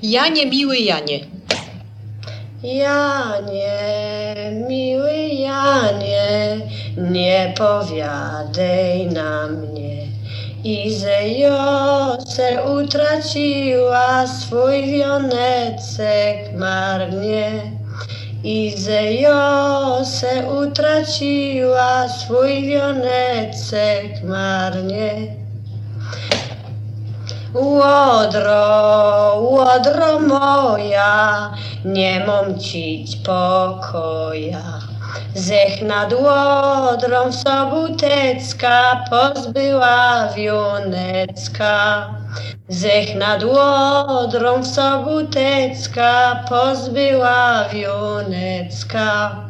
Janie, miły Janie. Janie, miły Janie, nie powiadaj na mnie. Izejose utraciła swój wionecek marnie. Izejose utraciła swój wionecek marnie. Łodro, łodro moja, nie mam cić pokoja. Zech nad łodrą sobutecka pozbyła wionecka. Zech nad łodrą sobutecka pozbyła wionecka.